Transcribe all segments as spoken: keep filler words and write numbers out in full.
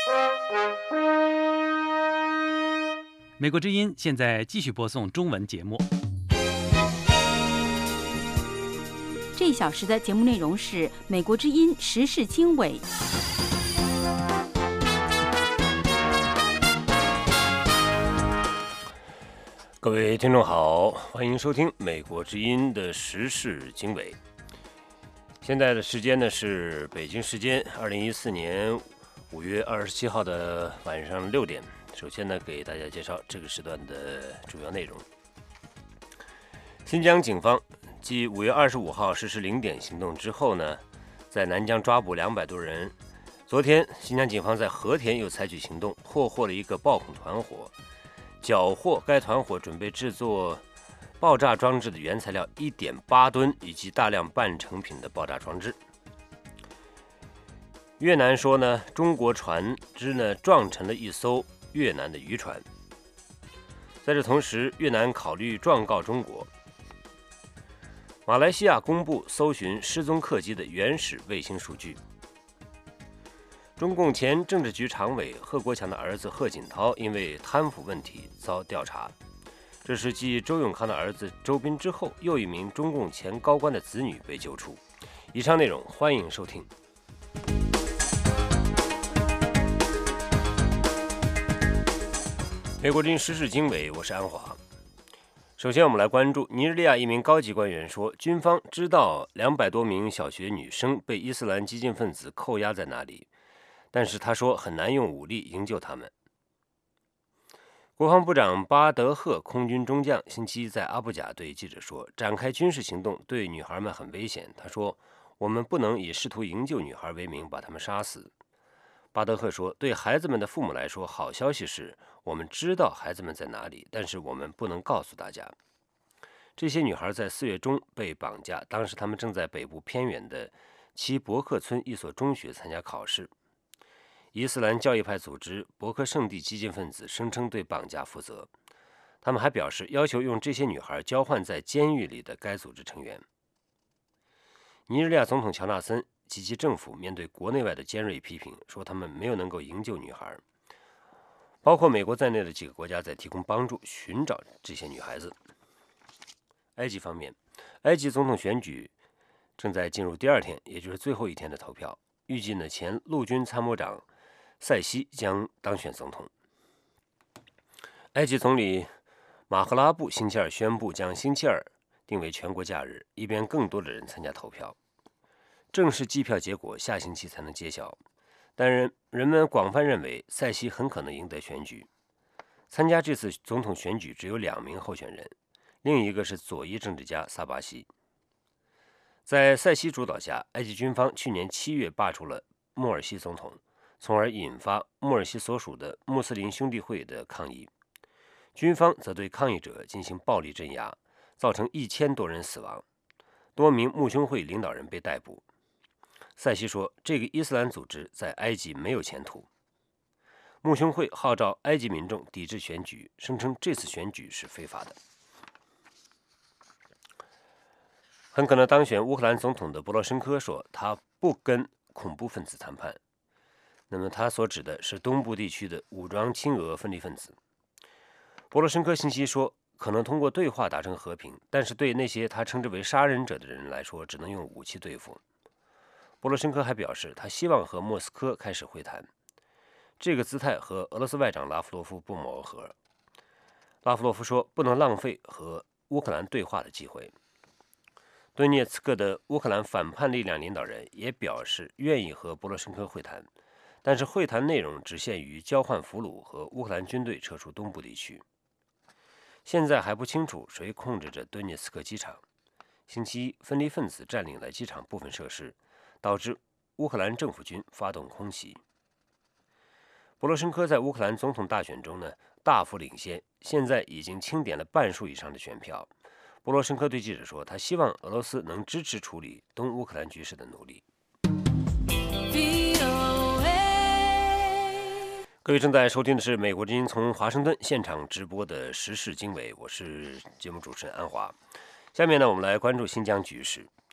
美国之音现在继续播送中文节目。 这一小时的节目内容是美国之音时事经纬。 各位听众好，欢迎收听美国之音的时事经纬。现在的时间呢是北京时间二零一四年五月二十七号的晚上六点。首先呢，给大家介绍这个时段的主要内容。新疆警方继五月二十五号实施零点行动之后呢，在南疆抓捕两百多人。昨天，新疆警方在和田又采取行动，破获了一个爆孔团伙，缴获该团伙准备制作爆炸装置的原材料 一点八吨以及大量半成品的爆炸装置。越南说呢，中国船只呢撞沉了一艘越南的渔船。在这同时，越南考虑状告中国。马来西亚公布搜寻失踪客机的原始卫星数据。中共前政治局常委贺国强的儿子贺锦涛因为贪腐问题遭调查。这是继周永康的儿子周斌之后，又一名中共前高官的子女被揪出。以上内容欢迎收听。美国之音时事经纬，我是安华。首先，我们来关注尼日利亚一名高级官员说，军方知道两百多名小学女生被伊斯兰激进分子扣押在那里，但是他说很难用武力营救他们。国防部长巴德赫空军中将星期一在阿布贾对记者说，展开军事行动对女孩们很危险。他说，我们不能以试图营救女孩为名把她们杀死。巴德赫说，对孩子们的父母来说，好消息是我们知道孩子们在哪里，但是我们不能告诉大家。这些女孩在四月中被绑架，当时她们正在北部偏远的齐伯克村一所中学参加考试。伊斯兰教义派组织伯克圣地激进分子声称对绑架负责，他们还表示要求用这些女孩交换在监狱里的该组织成员。尼日利亚总统乔纳森及其政府面对国内外的尖锐批评，说他们没有能够营救女孩，包括美国在内的几个国家在提供帮助寻找这些女孩子。埃及方面，埃及总统选举正在进入第二天，也就是最后一天的投票，预计呢前陆军参谋长塞西将当选总统。埃及总理马赫拉布星期二宣布将星期二定为全国假日，以便更多的人参加投票。正式计票结果下星期才能揭晓，但人人们广泛认为塞西很可能赢得选举。参加这次总统选举只有两名候选人，另一个是左翼政治家萨巴西。在塞西主导下，埃及军方去年七月罢黜了莫尔西总统，从而引发莫尔西所属的穆斯林兄弟会的抗议。军方则对抗议者进行暴力镇压，造成一千多人死亡，多名穆兄会领导人被逮捕。塞西说，这个伊斯兰组织在埃及没有前途。穆兄会号召埃及民众抵制选举，声称这次选举是非法的。很可能当选乌克兰总统的波罗申科说，他不跟恐怖分子谈判。那么他所指的是东部地区的武装亲俄分离分子。波罗申科星期一说，可能通过对话达成和平，但是对那些他称之为杀人者的人来说，只能用武器对付。波罗申科还表示，他希望和莫斯科开始会谈。这个姿态和俄罗斯外长拉夫罗夫不谋而合。拉夫罗夫说，不能浪费和乌克兰对话的机会。顿涅茨克的乌克兰反叛力量领导人也表示愿意和波罗申科会谈，但是会谈内容只限于交换俘虏和乌克兰军队撤出东部地区。现在还不清楚谁控制着顿涅茨克机场。星期一，分离分子占领了机场部分设施，导致乌克兰政府军发动空袭。波罗申科在乌克兰总统大选中呢大幅领先，现在已经清点了半数以上的选票。波罗申科对记者说，他希望俄罗斯能支持处理东乌克兰局势的努力。各位正在收听的是美国之音从华盛顿现场直播的时事经纬，我是节目主持人安华。下面呢，我们来关注新疆局势。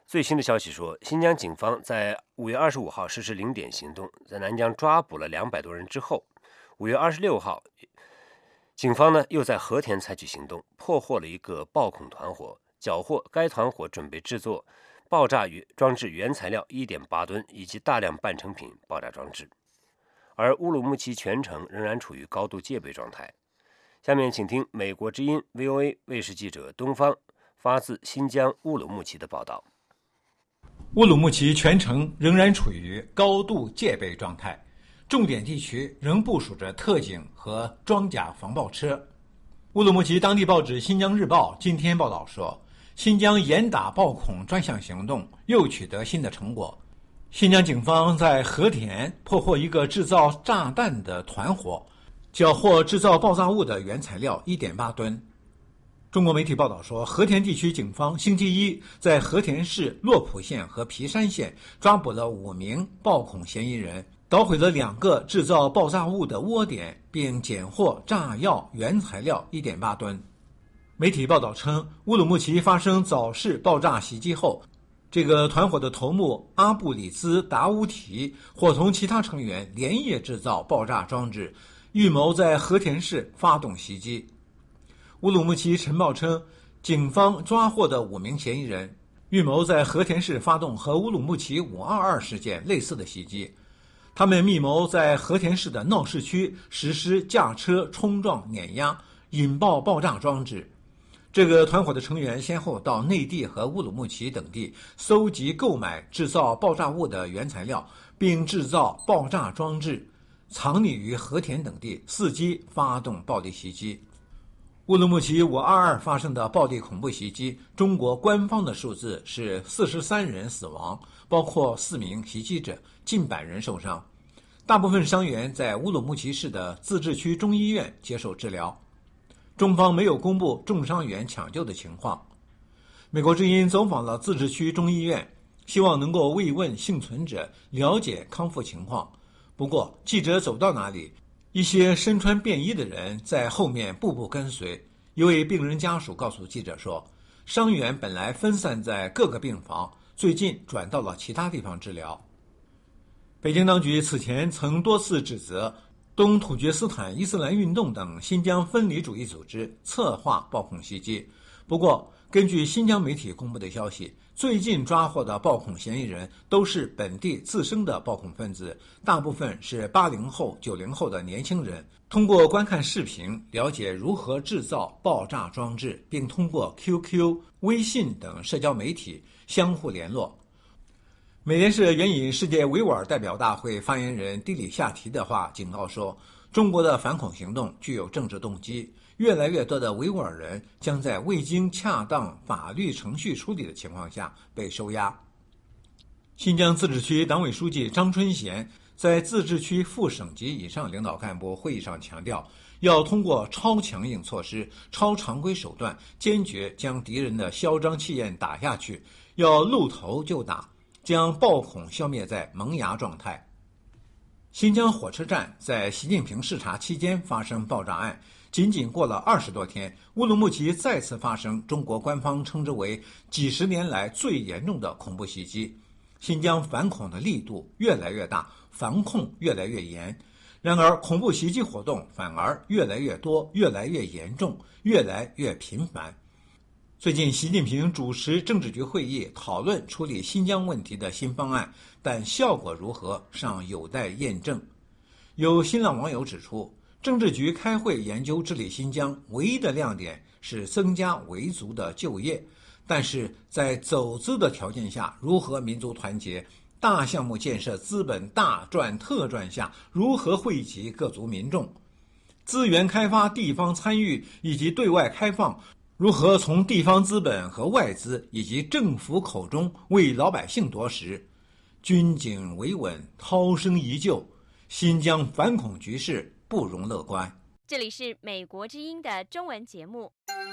最新的消息说，新疆警方在五月二十五号实施零点行动，在南疆抓捕了两百多人之后，五月二十六号，警方呢又在和田采取行动，破获了一个爆恐团伙，缴获该团伙准备制作爆炸装置原材料 一点八吨以及大量半成品爆炸装置。而乌鲁木齐全城仍然处于高度戒备状态。下面请听美国之音 V O A 卫视记者东方发自新疆乌鲁木齐的报道。 乌鲁木齐全城仍然处于高度戒备状态，重点地区仍部署着特警和装甲防爆车。乌鲁木齐当地报纸《新疆日报》今天报道说，新疆严打暴恐专项行动又取得新的成果。新疆警方在和田破获一个制造炸弹的团伙，缴获制造爆炸物的原材料 一点八吨。中国媒体报道说，和田地区警方星期一在和田市洛浦县和皮山县抓捕了五名暴恐嫌疑人，捣毁了两个制造爆炸物的窝点，并检获炸药原材料 一点八吨。媒体报道称，乌鲁木齐发生早市爆炸袭击后，这个团伙的头目阿布里兹达乌提伙同其他成员连夜制造爆炸装置，预谋在和田市发动袭击。乌鲁木齐晨报称，警方抓获的五名嫌疑人预谋在和田市发动和乌鲁木齐五二二事件类似的袭击。他们密谋在和田市的闹市区实施驾车冲撞、碾压、引爆爆炸装置。这个团伙的成员先后到内地和乌鲁木齐等地搜集、购买制造爆炸物的原材料，并制造爆炸装置，藏匿于和田等地，伺机发动暴力袭击。乌鲁木齐五二二发生的暴力恐怖袭击，中国官方的数字是四十三人死亡，包括四名袭击者，近百人受伤。大部分伤员在乌鲁木齐市的自治区中医院接受治疗。中方没有公布重伤员抢救的情况。美国之音走访了自治区中医院，希望能够慰问幸存者，了解康复情况。不过，记者走到哪里，一些身穿便衣的人在后面步步跟随。一位病人家属告诉记者说，伤员本来分散在各个病房，最近转到了其他地方治疗。北京当局此前曾多次指责东土厥斯坦伊斯兰运动等新疆分离主义组织策划暴恐袭击。不过，根据新疆媒体公布的消息，最近抓获的暴恐嫌疑人都是本地自生的暴恐分子，大部分是八零后、九零后的年轻人，通过观看视频了解如何制造爆炸装置，并通过 Q Q、微信等社交媒体相互联络。美联社援引世界维吾尔代表大会发言人迪里夏提的话警告说，中国的反恐行动具有政治动机，越来越多的维吾尔人将在未经恰当法律程序处理的情况下被收押。新疆自治区党委书记张春贤在自治区副省级以上领导干部会议上强调，要通过超强硬措施、超常规手段，坚决将敌人的嚣张气焰打下去，要露头就打，将暴恐消灭在萌芽状态。新疆火车站在习近平视察期间发生爆炸案，仅仅过了二十多天，乌鲁木齐再次发生中国官方称之为几十年来最严重的恐怖袭击。新疆反恐的力度越来越大，防控越来越严，然而恐怖袭击活动反而越来越多、越来越严重、越来越频繁。最近，习近平主持政治局会议，讨论处理新疆问题的新方案，但效果如何尚有待验证。有新浪网友指出，政治局开会研究治理新疆，唯一的亮点是增加维族的就业，但是在走资的条件下，如何民族团结？大项目建设资本大赚特赚下，如何惠及各族民众？资源开发、地方参与以及对外开放，如何从地方资本和外资以及政府口中为老百姓夺食？军警维稳，涛声依旧，新疆反恐局势不容乐观。 这里是美国之音的中文节目。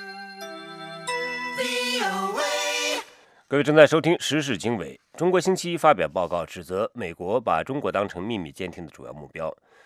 各位正在收听时事经纬。中国星期一发表报告，指责美国把中国当成秘密监听的主要目标。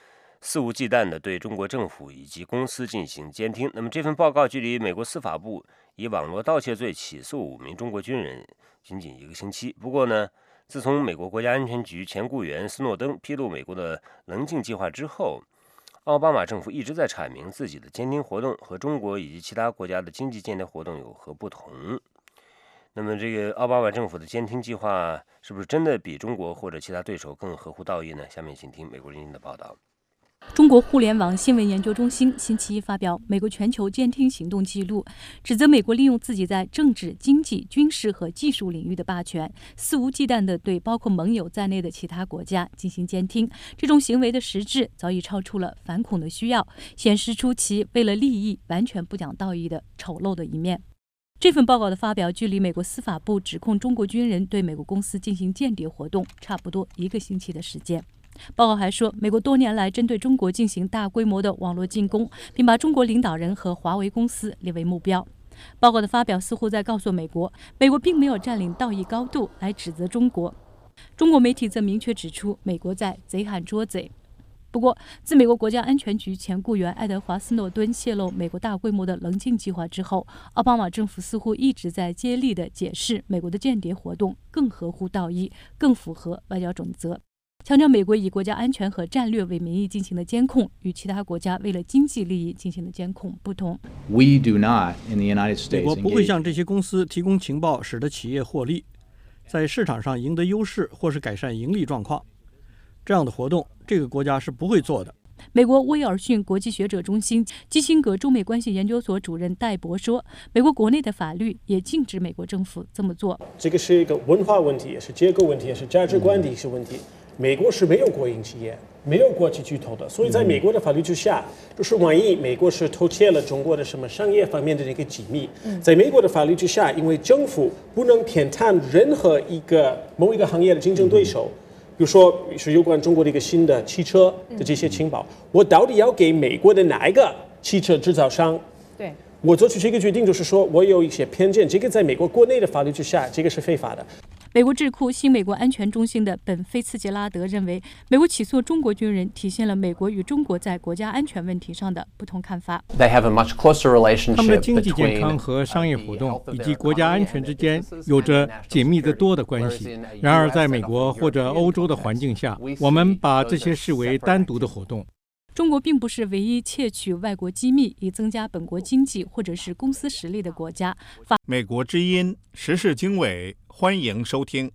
肆无忌惮地对中国政府以及公司进行监听。那么这份报告距离美国司法部以网络盗窃罪起诉五名中国军人仅仅一个星期。不过呢，自从美国国家安全局前雇员斯诺登披露美国的棱镜计划之后，奥巴马政府一直在阐明自己的监听活动和中国以及其他国家的经济间谍活动有何不同。那么这个奥巴马政府的监听计划是不是真的比中国或者其他对手更合乎道义呢？下面请听美国之音的报道。 中国互联网新闻研究中心星期一发表美国全球监听行动记录，指责美国利用自己在政治、经济、军事和技术领域的霸权，肆无忌惮地对包括盟友在内的其他国家进行监听。这种行为的实质早已超出了反恐的需要，显示出其为了利益完全不讲道义的丑陋的一面。这份报告的发表距离美国司法部指控中国军人对美国公司进行间谍活动差不多一个星期的时间。报告还说，美国多年来针对中国进行大规模的网络进攻，并把中国领导人和华为公司列为目标。报告的发表似乎在告诉美国，美国并没有占领道义高度来指责中国。中国媒体则明确指出，美国在贼喊捉贼。不过，自美国国家安全局前雇员爱德华·斯诺敦泄露美国大规模的棱镜计划之后，奥巴马政府似乎一直在接力地解释美国的间谍活动更合乎道义，更符合外交准则，强调美国以国家安全和战略为名义进行的监控与其他国家为了经济利益进行的监控不同。 We do not in the United States. 美国不会向这些公司提供情报，使得企业获利，在市场上赢得优势或是改善盈利状况。这样的活动，这个国家是不会做的。 美国威尔逊国际学者中心基辛格中美关系研究所主任戴博说，美国国内的法律也禁止美国政府这么做。 这个是一个文化问题，也是结构问题，也是价值观的一些问题。美国是没有国营企业，没有国际巨头的，所以在美国的法律之下，就是万一美国是偷窃了中国的什么商业方面的这个机密，在美国的法律之下，因为政府不能偏袒任何一个某一个行业的竞争对手。比如说是有关中国的一个新的汽车的这些情报，我到底要给美国的哪一个汽车制造商？ 对， 我做出这个决定，就是说我有一些偏见，这个在美国国内的法律之下，这个是非法的。 美国智库新美国安全中心的本·菲茨杰拉德认为，美国起诉中国军人体现了美国与中国在国家安全问题上的不同看法。 They have a much closer relationship 他们的经济健康和商业活动以及国家安全之间有着紧密得多的关系。然而，在美国或者欧洲的环境下，我们把这些视为单独的活动。 中国并不是唯一窃取外国机密以增加本国经济或者是公司实力的国家。法美国之音时事经纬，欢迎收听。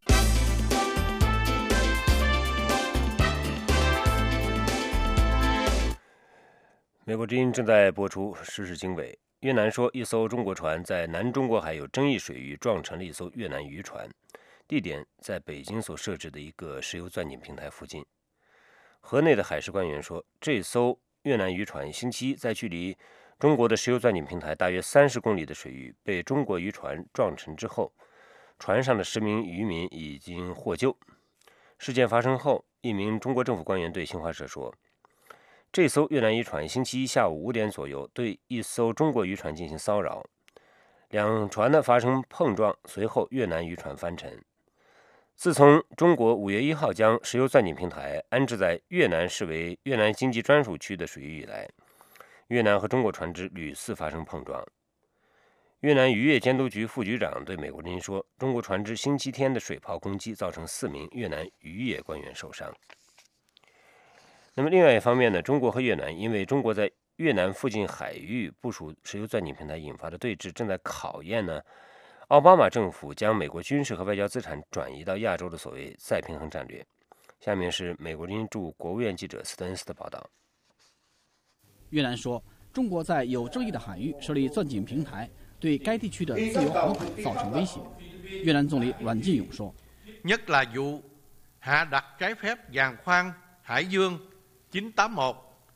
美国之音正在播出时事经纬。越南说，一艘中国船在南中国海有争议水域撞沉了一艘越南渔船，地点在北京所设置的一个石油钻井平台附近。河内的海事官员说，这艘越南渔船星期一在距离中国的石油钻井平台大约三十公里的水域被中国渔船撞沉之后，船上的十名渔民已经获救。事件发生后，一名中国政府官员对新华社说，这艘越南渔船星期一下午五点左右对一艘中国渔船进行骚扰，两船呢发生碰撞，随后越南渔船翻沉。自从中国五月一号将石油钻井平台安置在越南视为越南经济专属区的水域以来，越南和中国船只屡次发生碰撞。越南渔业监督局副局长对美国之音说，中国船只星期天的水炮攻击造成四名越南渔业官员受伤。那么另外一方面呢，中国和越南因为中国在越南附近海域部署石油钻井平台引发的对峙，正在考验呢奥巴马政府将美国军事和外交资产转移到亚洲的所谓再平衡战略。下面是美国之音驻国务院记者斯特恩斯的报道。 越南说，中国在有争议的海域设立钻井平台，对该地区的自由航海造成威胁。越南总理阮进勇说， nhất là vụ hạ đặt trái phép giàn khoan Hải Dương chín tám mốt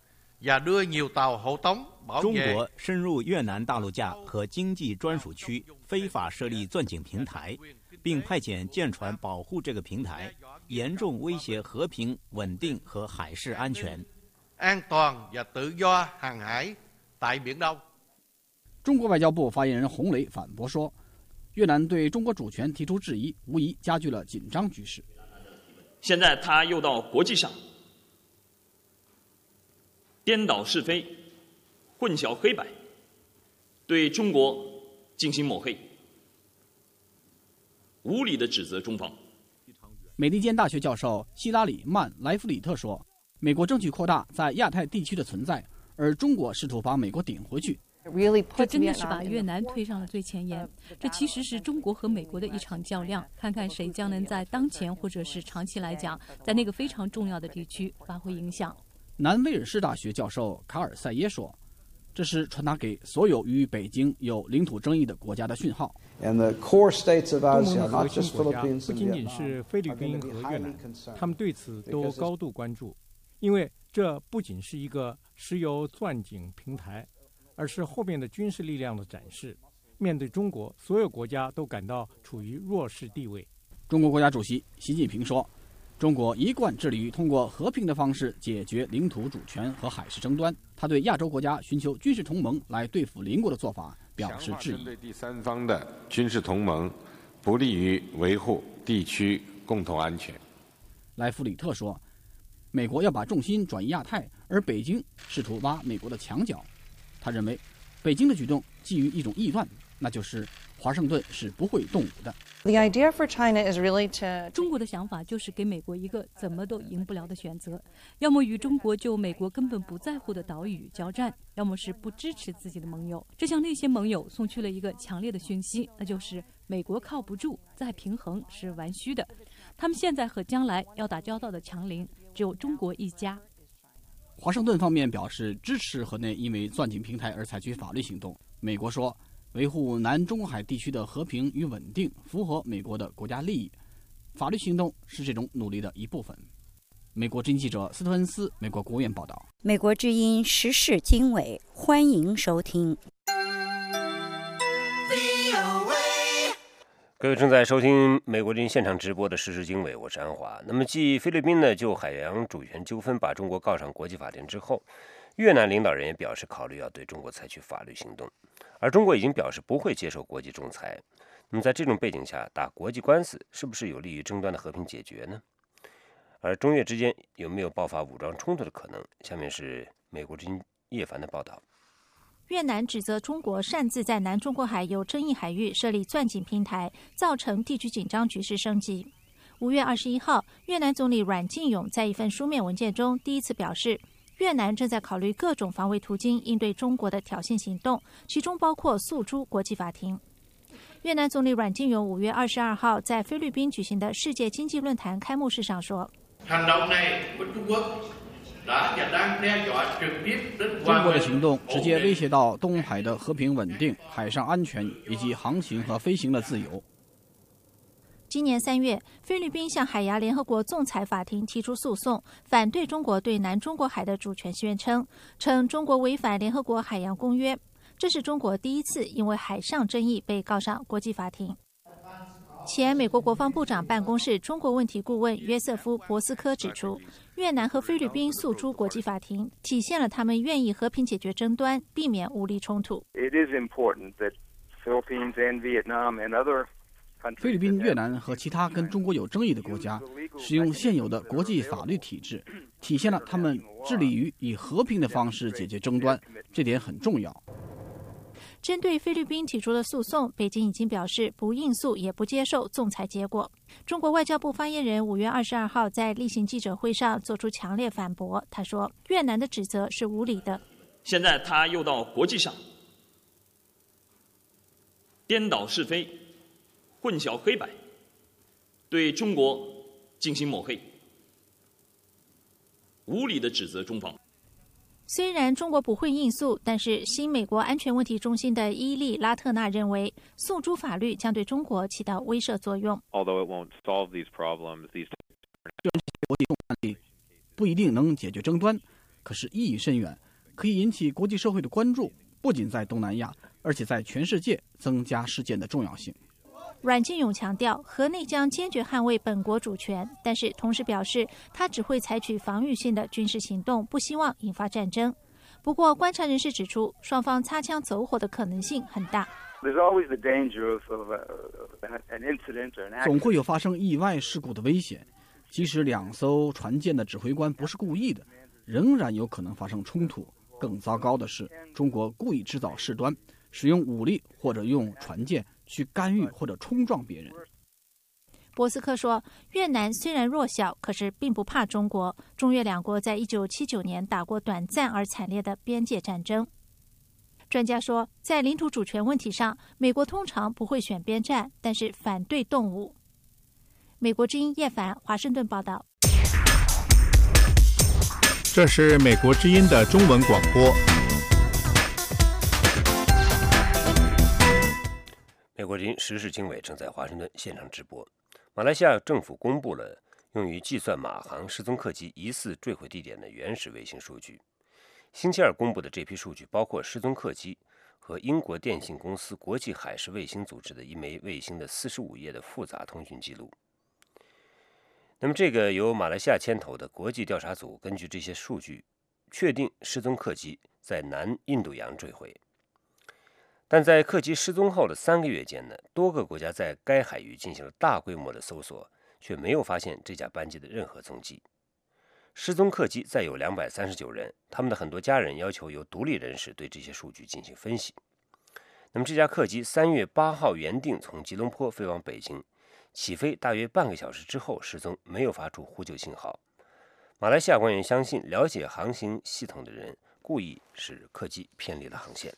và đưa nhiều tàu hộ tống bảo vệ。 中国深入越南大陆架和经济专属区，非法设立钻井平台，并派遣舰船保护这个平台，严重威胁和平、稳定和海事安全。 an toàn và tự do hàng hải tại Biển Đông。 中国外交部发言人洪磊反驳说，越南对中国主权提出质疑，无疑加剧了紧张局势。 现在他又到国际上颠倒是非、混淆黑白，对中国进行抹黑，无理地指责中方。 美利坚大学教授希拉里·曼莱弗里特说，美国争取扩大在亚太地区的存在，而中国试图把美国顶回去。 这真的是把越南推上了最前沿。这其实是中国和美国的一场较量，看看谁将能在当前或者是长期来讲，在那个非常重要的地区发挥影响。 南威尔士大学教授卡尔塞耶说，这是传达给所有与北京有领土争议的国家的讯号。 东盟的核心国家不仅仅是菲律宾和越南，他们对此都高度关注，因为这不仅是一个石油钻井平台，而是后面的军事力量的展示。面对中国，所有国家都感到处于弱势地位。 中国国家主席习近平说，中国一贯致力于通过和平的方式解决领土主权和海事争端。他对亚洲国家寻求军事同盟来对付邻国的做法表示质疑。 对第三方的军事同盟不利于维护地区共同安全。 莱弗里特说，美国要把重心转移亚太，而北京试图挖美国的墙角。他认为，北京的举动基于一种臆断，那就是华盛顿是不会动武的。 中国的想法就是给美国一个怎么都赢不了的选择，要么与中国就美国根本不在乎的岛屿交战，要么是不支持自己的盟友。这向那些盟友送去了一个强烈的讯息，那就是美国靠不住，再平衡是玩虚的。他们现在和将来要打交道的强邻只有中国一家。 华盛顿方面表示支持河内因为钻井平台而采取法律行动。美国说，维护南中国海地区的和平与稳定符合美国的国家利益，法律行动是这种努力的一部分。美国之音记者斯特恩斯，美国国务院报道。 美国之音时事经纬，欢迎收听。 各位正在收听美国之音现场直播的时事经纬，我是安华。那么，继菲律宾呢就海洋主权纠纷把中国告上国际法庭之后，越南领导人也表示考虑要对中国采取法律行动，而中国已经表示不会接受国际仲裁。那么在这种背景下，打国际官司是不是有利于争端的和平解决呢？而中越之间有没有爆发武装冲突的可能？下面是美国之音叶凡的报道。 越南指责中国擅自在南中国海有争议海域设立钻井平台，造成地区紧张局势升级。五月二十一号，越南总理阮敬勇在一份书面文件中第一次表示，越南正在考虑各种防卫途径应对中国的挑衅行动，其中包括诉诸国际法庭。越南总理阮敬勇五月二十二号在菲律宾举行的世界经济论坛开幕式上说， 中国的行动直接威胁到东海的和平稳定、海上安全以及航行和飞行的自由。 今年三月，菲律宾向海牙联合国仲裁法庭提出诉讼，反对中国对南中国海的主权宣称，称中国违反联合国海洋公约。这是中国第一次因为海上争议被告上国际法庭。前美国国防部长办公室中国问题顾问约瑟夫·博斯科指出，越南和菲律宾诉诸国际法庭，体现了他们愿意和平解决争端，避免武力冲突。 菲律宾、越南和其他跟中国有争议的国家使用现有的国际法律体制，体现了他们致力于以和平的方式解决争端，这点很重要。 针对菲律宾提出的诉讼，北京已经表示不应诉也不接受仲裁结果。中国外交部发言人五月二十二号在例行记者会上作出强烈反驳，他说，越南的指责是无理的。 现在他又到国际上颠倒是非、混淆黑白，对中国进行抹黑，无理地指责中方。 虽然中国不会应诉，但是新美国安全问题中心的伊利拉特纳认为，诉诸法律将对中国起到威慑作用。 Although it won't solve these problems, these 虽然这些国际仲裁不一定能解决争端，可是意义深远，可以引起国际社会的关注，不仅在东南亚，而且在全世界增加事件的重要性。 阮敬勇强调，河内将坚决捍卫本国主权，但是同时表示，他只会采取防御性的军事行动，不希望引发战争。不过，观察人士指出，双方擦枪走火的可能性很大。 总会有发生意外事故的危险，即使两艘船舰的指挥官不是故意的， 仍然有可能发生冲突。更糟糕的是，中国故意制造事端，使用武力或者用船舰去干预或者冲撞别人。 波斯克说，越南虽然弱小，可是并不怕中国。中越两国在一九七九年打过短暂而惨烈的边界战争。专家说，在领土主权问题上，美国通常不会选边站，但是反对动武。美国之音叶凡华盛顿报道。 这是美国之音的中文广播。 美国之音时事经纬正在华盛顿现场直播。马来西亚政府公布了用于计算马航失踪客机疑似坠毁地点的原始卫星数据。星期二公布的这批数据包括失踪客机和英国电信公司国际海事卫星组织的一枚卫星的四十五页的复杂通讯记录。那么，这个由马来西亚牵头的国际调查组根据这些数据，确定失踪客机在南印度洋坠毁。但在客机失踪后的三个月间呢，多个国家在该海域进行了大规模的搜索，却没有发现这架班机的任何踪迹。失踪客机载有两百三十九人，他们的很多家人要求由独立人士对这些数据进行分析。那么，这架客机三月八号原定从吉隆坡飞往北京。起飞大约半个小时之后失踪，没有发出呼救信号。马来西亚官员相信，了解航行系统的人故意使客机偏离了航线。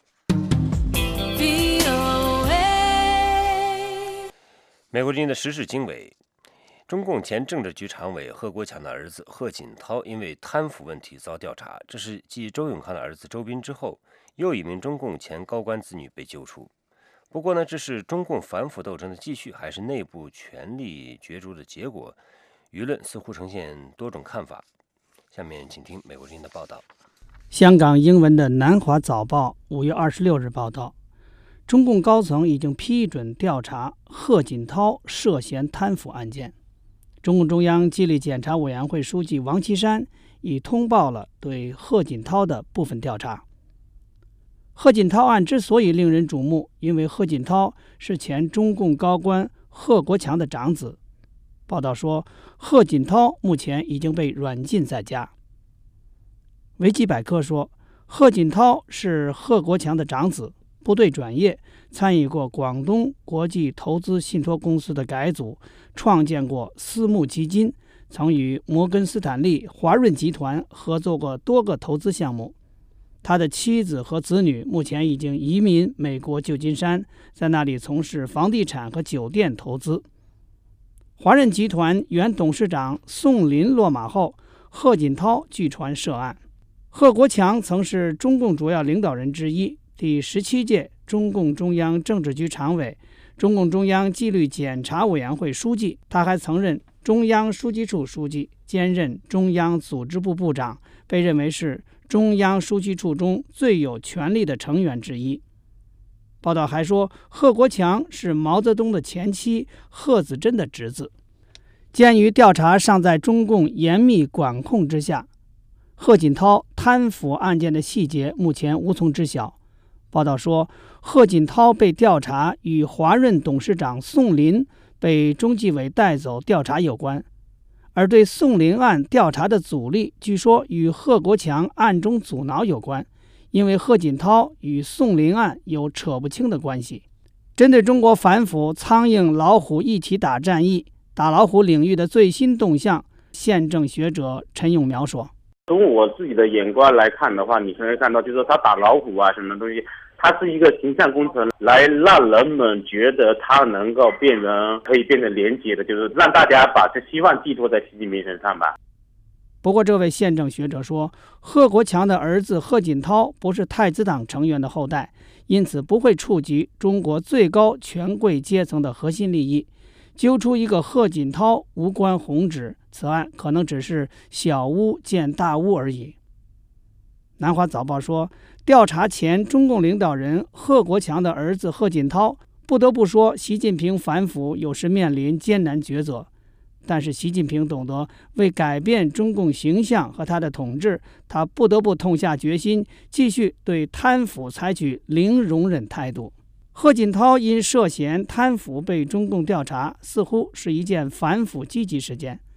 美国之音的时事经纬，中共前政治局常委贺国强的儿子贺锦涛因为贪腐问题遭调查，这是继周永康的儿子周斌之后，又一名中共前高官子女被揪出。不过呢，这是中共反腐斗争的继续，还是内部权力角逐的结果？舆论似乎呈现多种看法。下面请听美国之音的报道。 香港英文的南华早报五月二十六日报道，中共高层已经批准调查贺锦涛涉嫌贪腐案件。中共中央纪律检查委员会书记王岐山已通报了对贺锦涛的部分调查。贺锦涛案之所以令人瞩目，因为贺锦涛是前中共高官贺国强的长子。报道说，贺锦涛目前已经被软禁在家。维基百科说，贺锦涛是贺国强的长子，部队转业，参与过广东国际投资信托公司的改组，创建过私募基金，曾与摩根斯坦利、华润集团合作过多个投资项目。他的妻子和子女目前已经移民美国旧金山，在那里从事房地产和酒店投资。华润集团原董事长宋林落马后，贺锦涛据传涉案。贺国强曾是中共主要领导人之一，第十七届中共中央政治局常委、中共中央纪律检查委员会书记。他还曾任中央书记处书记，兼任中央组织部部长，被认为是中央书记处中最有权力的成员之一。报道还说，贺国强是毛泽东的前妻贺子珍的侄子。鉴于调查尚在中共严密管控之下，贺锦涛贪腐案件的细节目前无从知晓。报道说，贺锦涛被调查与华润董事长宋林被中纪委带走调查有关。而对宋林案调查的阻力，据说与贺国强暗中阻挠有关，因为贺锦涛与宋林案有扯不清的关系。针对中国反腐苍蝇老虎一起打战役，打老虎领域的最新动向，宪政学者陈勇描说： 从我自己的眼光来看的话，你可以看到，就是说他打老虎啊，什么东西，它是一个形象工程，来让人们觉得他能够变成可以变成廉洁的，就是让大家把这希望寄托在习近平身上吧。 不过，这位宪政学者说，贺国强的儿子贺锦涛不是太子党成员的后代，因此不会触及中国最高权贵阶层的核心利益。揪出一个贺锦涛无关宏旨，此案可能只是小巫见大巫而已。南华早报说，调查前中共领导人贺国强的儿子贺锦涛，不得不说，习近平反腐有时面临艰难抉择。但是习近平懂得为改变中共形象和他的统治，他不得不痛下决心，继续对贪腐采取零容忍态度。贺锦涛因涉嫌贪腐被中共调查，似乎是一件反腐积极事件。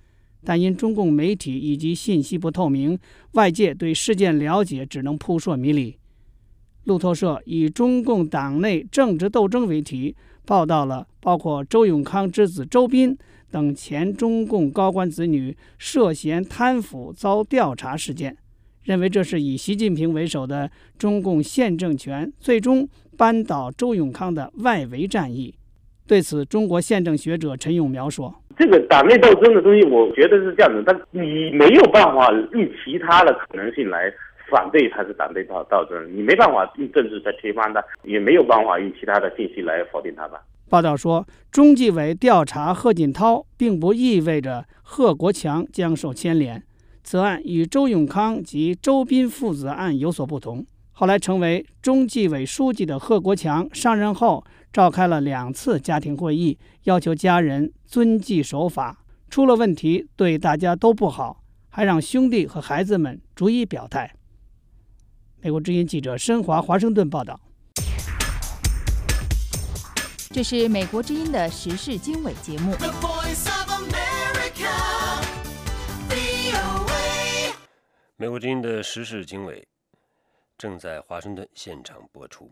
但因中共媒体以及信息不透明，外界对事件了解只能扑朔迷离。路透社以中共党内政治斗争为题，报道了包括周永康之子周斌等前中共高官子女涉嫌贪腐遭调查事件，认为这是以习近平为首的中共现政权最终扳倒周永康的外围战役。对此，中国宪政学者陈勇描说： 这个党内斗争的东西，我觉得是这样的，但你没有办法用其他的可能性来反对它是党内斗斗争，你没办法用政治来推翻它，也没有办法用其他的信息来否定它吧。 报道说，中纪委调查贺锦涛，并不意味着贺国强将受牵连。此案与周永康及周斌父子案有所不同。后来成为中纪委书记的贺国强上任后，召开了两次家庭会议，要求家人遵纪守法。出了问题，对大家都不好，还让兄弟和孩子们逐一表态。美国之音记者申华华盛顿报道。 这是美国之音的时事经纬节目。 美国之音的时事经纬正在华盛顿现场播出。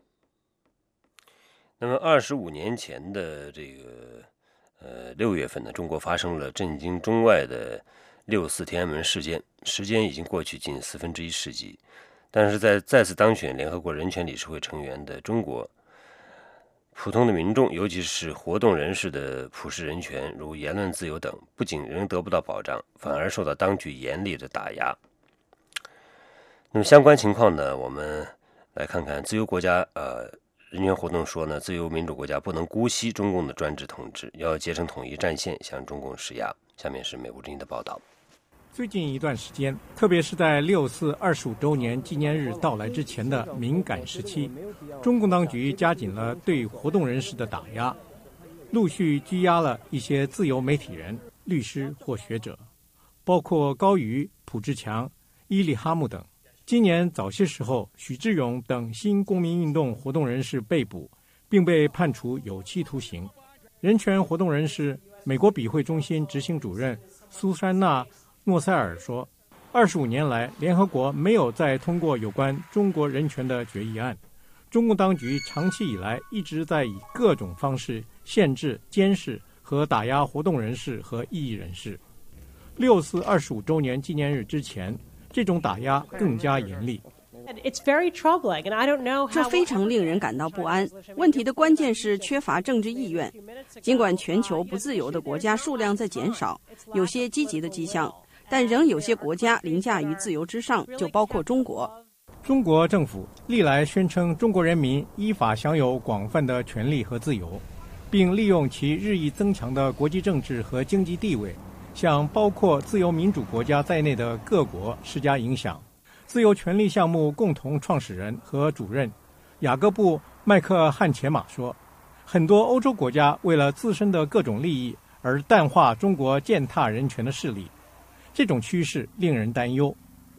那么，二十五年前的这个呃六月份呢，中国发生了震惊中外的六四天安门事件，时间已经过去近四分之一世纪。但是在再次当选联合国人权理事会成员的中国，普通的民众，尤其是活动人士的普世人权，如言论自由等，不仅仍得不到保障，反而受到当局严厉的打压。那么相关情况呢，我们来看看自由国家呃人权活动说呢，自由民主国家不能姑息中共的专制统治，要结成统一战线向中共施压。下面是美国之音的报道。 最近一段时间，特别是在六四二十五周年纪念日到来之前的敏感时期，中共当局加紧了对活动人士的打压，陆续拘押了一些自由媒体人、律师或学者，包括高瑜、蒲志强、伊利哈木等。今年早些时候，许志勇等新公民运动活动人士被捕，并被判处有期徒刑。人权活动人士、美国比会中心执行主任苏珊娜·诺塞尔说，二十五年来，联合国没有再通过有关中国人权的决议案。中共当局长期以来一直在以各种方式限制、监视和打压活动人士和异议人士。六四二十五周年纪念日之前，这种打压更加严厉。 这非常令人感到不安。问题的关键是缺乏政治意愿。尽管全球不自由的国家数量在减少，有些积极的迹象，但仍有些国家凌驾于自由之上，就包括中国。 中国政府历来宣称中国人民依法享有广泛的权利和自由，并利用其日益增强的国际政治和经济地位，向包括自由民主国家在内的各国施加影响。自由权利项目共同创始人和主任雅各布·麦克汉切马说，很多欧洲国家为了自身的各种利益而淡化中国践踏人权的势力，这种趋势令人担忧。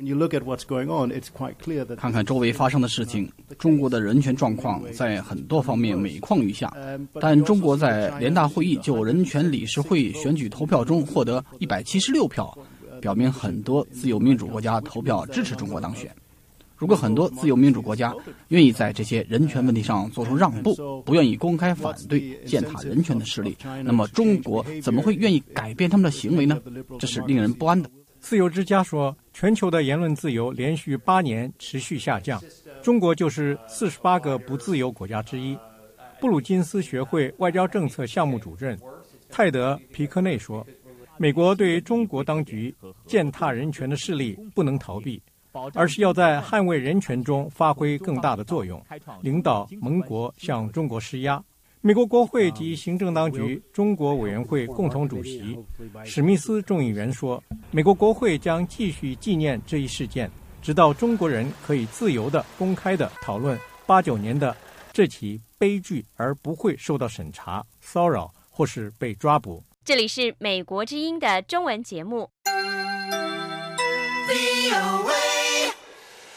看看周围发生的事情，中国的人权状况在很多方面每况愈下，但中国在联大会议就人权理事会选举投票中获得一百七十六票，表明很多自由民主国家投票支持中国当选。如果很多自由民主国家愿意在这些人权问题上做出让步，不愿意公开反对践踏人权的势力，那么中国怎么会愿意改变他们的行为呢？这是令人不安的。 自由之家说，全球的言论自由连续八年持续下降，中国就是四十八个不自由国家之一。布鲁金斯学会外交政策项目主任泰德·皮克内说，美国对中国当局践踏人权的势力不能逃避，而是要在捍卫人权中发挥更大的作用，领导盟国向中国施压。美国国会及行政当局中国委员会共同主席史密斯众议员说，美国国会将继续纪念这一事件，直到中国人可以自由地、公开地讨论八九年的这起悲剧，而不会受到审查、骚扰或是被抓捕。 这里是美国之音的中文节目。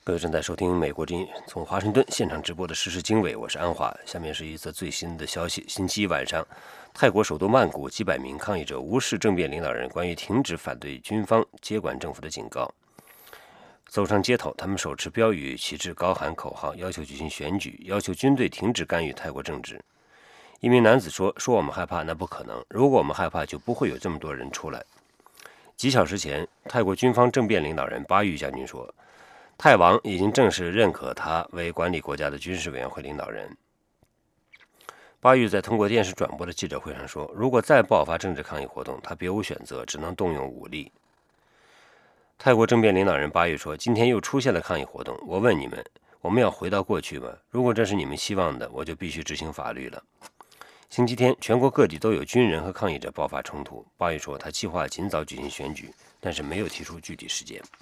各位正在收听美国之音从华盛顿现场直播的时事经纬，我是安华。下面是一则最新的消息：星期一晚上，泰国首都曼谷几百名抗议者无视政变领导人关于停止反对军方接管政府的警告，走上街头，他们手持标语、旗帜，高喊口号，要求举行选举，要求军队停止干预泰国政治。一名男子说：“说我们害怕，那不可能。如果我们害怕，就不会有这么多人出来。”几小时前，泰国军方政变领导人巴育将军说，泰王已经正式认可他为管理国家的军事委员会领导人。巴育在通过电视转播的记者会上说，如果再爆发政治抗议活动，他别无选择，只能动用武力。泰国政变领导人巴育说，今天又出现了抗议活动，我问你们，我们要回到过去吗？如果这是你们希望的，我就必须执行法律了。星期天，全国各地都有军人和抗议者爆发冲突。巴育说，他计划尽早举行选举，但是没有提出具体时间。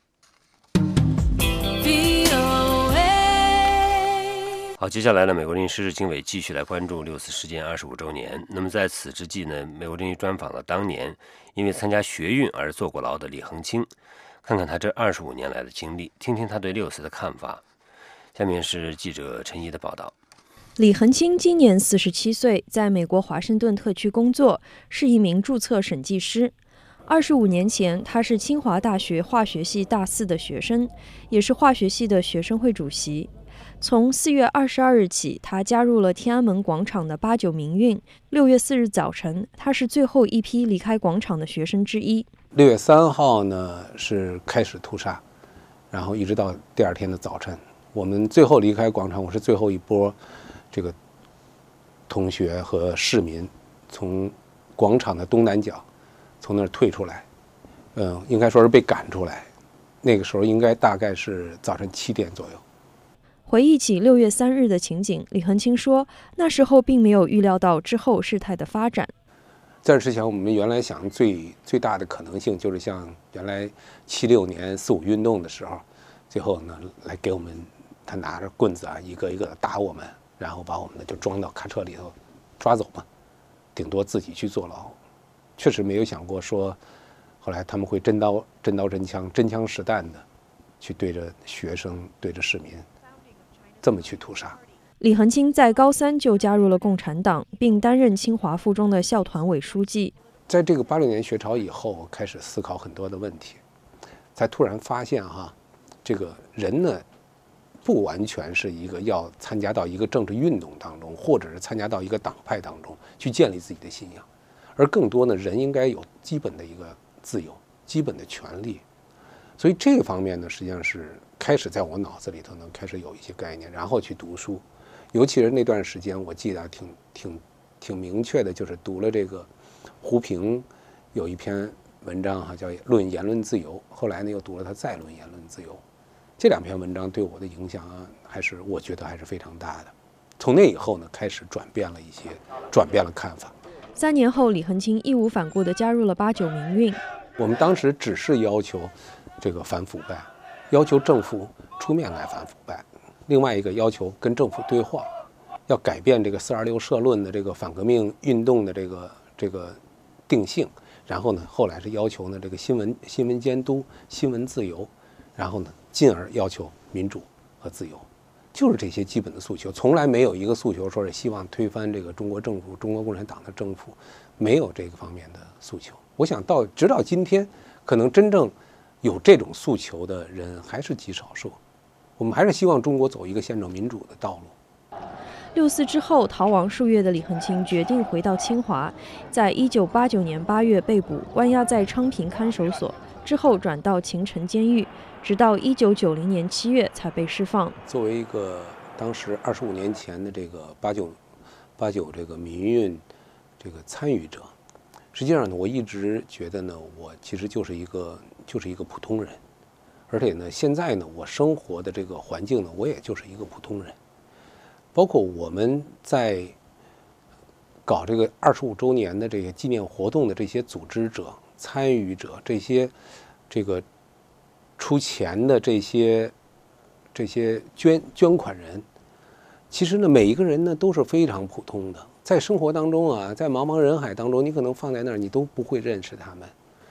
好，接下来呢，美国之音时事经纬继续来关注六四事件二十五周年。那么在此之际呢，美国之音专访了当年因为参加学运而坐过牢的李恒清，看看他这二十五年来的经历，听听他对六四的看法。下面是记者陈怡的报道。 李恒清今年四十七岁，在美国华盛顿特区工作，是一名注册审计师。二十五年前，他是清华大学化学系大四的学生，也是化学系的学生会主席。从四月二十二日起，他加入了天安门广场的八九民运。六月四日早晨，他是最后一批离开广场的学生之一。 六月三号呢是开始屠杀，然后一直到第二天的早晨，我们最后离开广场，我是最后一波这个同学和市民从广场的东南角从那儿退出来，嗯，应该说是被赶出来。那个时候应该大概是早晨七点左右。 回忆起六月三日的情景，李恒清说，那时候并没有预料到之后事态的发展。 在这之前，我们原来想最最大的可能性就是像原来七六年四五运动的时候，最后呢来给我们，他拿着棍子啊，一个一个的打我们，然后把我们呢就装到卡车里头抓走嘛，顶多自己去坐牢。确实没有想过说，后来他们会真刀真刀真枪真枪实弹的去对着学生对着市民这么去屠杀。 李恒清在高三就加入了共产党，并担任清华附中的校团委书记。 在这个八六年学潮以后，开始思考很多的问题，才突然发现哈，这个人呢，不完全是一个要参加到一个政治运动当中，或者是参加到一个党派当中去建立自己的信仰，而更多呢，人应该有基本的一个自由、基本的权利。所以这方面呢，实际上是开始在我脑子里头呢，开始有一些概念，然后去读书。尤其是那段时间，我记得挺挺挺明确的，就是读了这个胡平有一篇文章哈，叫《论言论自由》，后来呢又读了他再论言论自由。这两篇文章对我的影响啊，还是我觉得还是非常大的。从那以后呢，开始转变了一些，转变了看法。 三年后，李恒清义无反顾地加入了八九民运。 我们当时只是要求这个反腐败，要求政府出面来反腐败。另外一个要求跟政府对话，要改变这个四二六社论的这个反革命运动的这个这个定性。然后呢，后来是要求呢这个新闻新闻监督、新闻自由，然后呢，进而要求民主和自由，就是这些基本的诉求。从来没有一个诉求说是希望推翻这个中国政府、中国共产党的政府，没有这个方面的诉求。我想到直到今天，可能真正有这种诉求的人还是极少数。我们还是希望中国走一个宪政民主的道路。 六四之后逃亡数月的李恒清决定回到清华，在一九八九年八月被捕，关押在昌平看守所，之后转到秦城监狱，直到一九九零年七月才被释放。 作为一个当时二十五年前的这个八九八九这个民运这个参与者，实际上呢，我一直觉得呢，我其实就是一个就是一个普通人。而且呢，现在呢，我生活的这个环境呢，我也就是一个普通人。包括我们在搞这个二十五周年的这个纪念活动的这些组织者、参与者，这些这个出钱的这些这些捐捐款人，其实呢，每一个人呢都是非常普通的。在生活当中啊，在茫茫人海当中，你可能放在那儿，你都不会认识他们。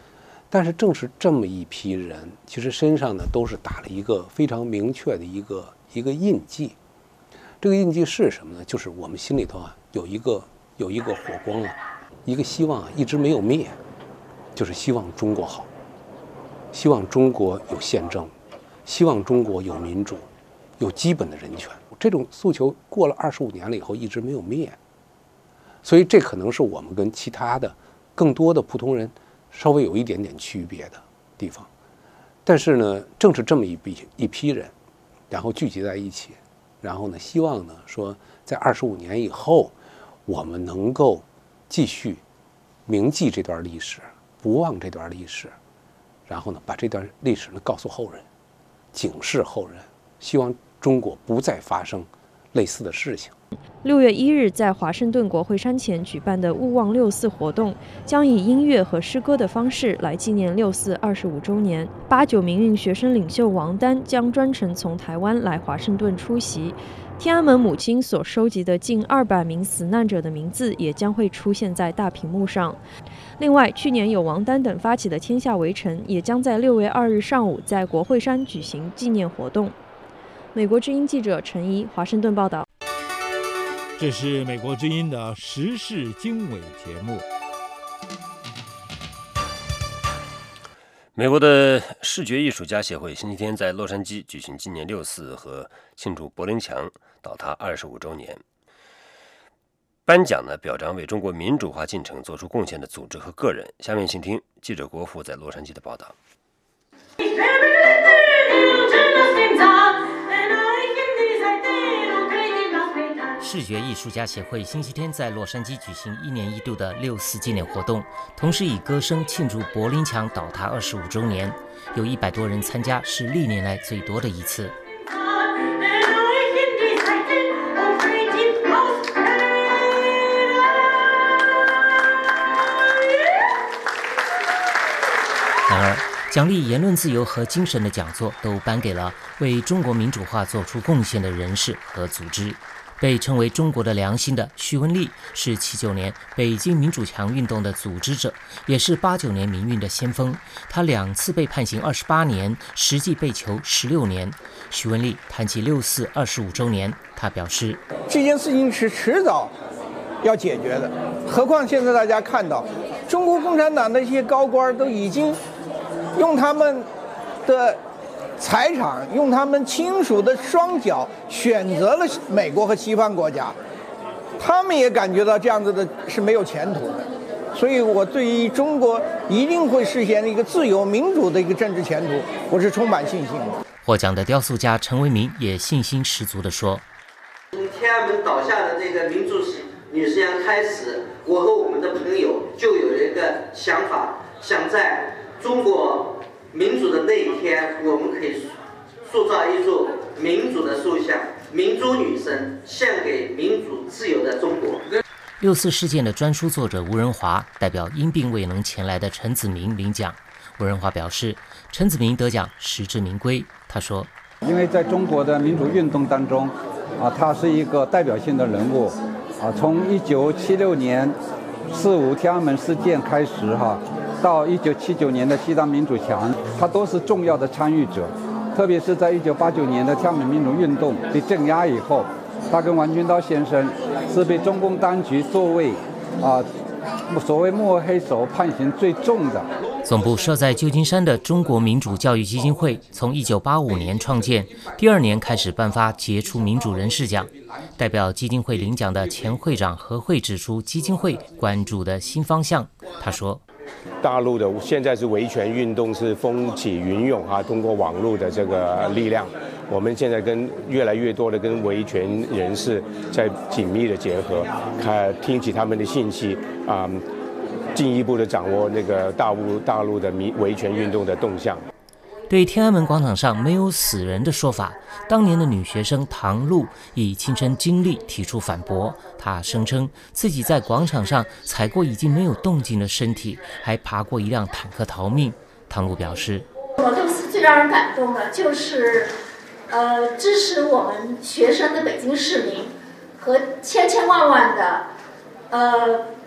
但是正是这么一批人，其实身上呢都是打了一个非常明确的一个一个印记。这个印记是什么呢？就是我们心里头啊有一个有一个火光啊，一个希望啊一直没有灭，就是希望中国好，希望中国有宪政，希望中国有民主，有基本的人权。这种诉求过了二十五年了以后一直没有灭，所以这可能是我们跟其他的更多的普通人稍微有一点点区别的地方。但是呢，正是这么一批一批人，然后聚集在一起，然后呢，希望呢说，在二十五年以后，我们能够继续铭记这段历史，不忘这段历史，然后呢，把这段历史呢告诉后人，警示后人，希望中国不再发生类似的事情。 六月一日，在华盛顿国会山前举办的勿忘六四活动，将以音乐和诗歌的方式来纪念六四二十五周年。八九民运学生领袖王丹将专程从台湾来华盛顿出席。天安门母亲所收集的近二百名死难者的名字也将会出现在大屏幕上。另外，去年由王丹等发起的天下围城也将在六月二日上午在国会山举行纪念活动。美国之音记者陈怡，华盛顿报道。 这是美国之音的时事经纬节目。 美国的视觉艺术家协会星期天在洛杉矶举行纪念六四和庆祝柏林墙倒塌二十五周年。颁奖呢，表彰为中国民主化进程做出贡献的组织和个人。下面请听记者国富在洛杉矶的报道。 视觉艺术家协会星期天在洛杉矶举行一年一度的六四纪念活动，同时以歌声庆祝柏林墙倒塌二十五周年，有一百多人参加，是历年来最多的一次。然而，奖励言论自由和精神的讲座都颁给了为中国民主化做出贡献的人士和组织。被称为中国的良心的徐文丽是七九年北京民主墙运动的组织者，也是八九年民运的先锋。他两次被判刑二十八年，实际被囚十六年。徐文丽谈起六四二十五周年，他表示： 这件事情是迟早要解决的，何况现在大家看到，中国共产党的一些高官都已经用他们的财产，用他们亲属的双脚选择了美国和西方国家，他们也感觉到这样子的是没有前途的，所以我对于中国一定会实现一个自由民主的一个政治前途，我是充满信心的。 获奖的雕塑家陈为民也信心十足地说： 从天安门倒下的这个民主女神像开始，我和我们的朋友就有一个想法，想在中国民主的那一天，我们可以塑造一座民主的塑像，民主女神献给民主自由的中国。 六四事件的专书作者吴仁华代表因病未能前来的陈子明领奖。吴仁华表示，陈子明得奖实至名归。他说： 因为在中国的民主运动当中，啊，他是一个代表性的人物，啊，从一九七六年四五天安门事件开始哈。到一九七九年的西藏民主墙，他都是重要的参与者。特别是在一九八九年的天安门民主运动被镇压以后，他跟王军涛先生是被中共当局作为啊、呃、所谓幕后黑手判刑最重的。 总部设在旧金山的中国民主教育基金会，从一九八五年创建，第二年开始颁发杰出民主人士奖。代表基金会领奖的前会长何慧指出基金会关注的新方向。他说： 大陆的现在是维权运动是风起云涌啊，通过网络的这个力量，我们现在跟越来越多的跟维权人士在紧密的结合，看听取他们的信息啊、嗯，进一步的掌握那个大陆大陆的维权运动的动向。 对天安门广场上没有死人的说法，当年的女学生唐露以亲身经历提出反驳。她声称自己在广场上踩过已经没有动静的身体，还爬过一辆坦克逃命。唐露表示： 我六四最让人感动的就是，呃，支持我们学生的北京市民和千千万万的，呃，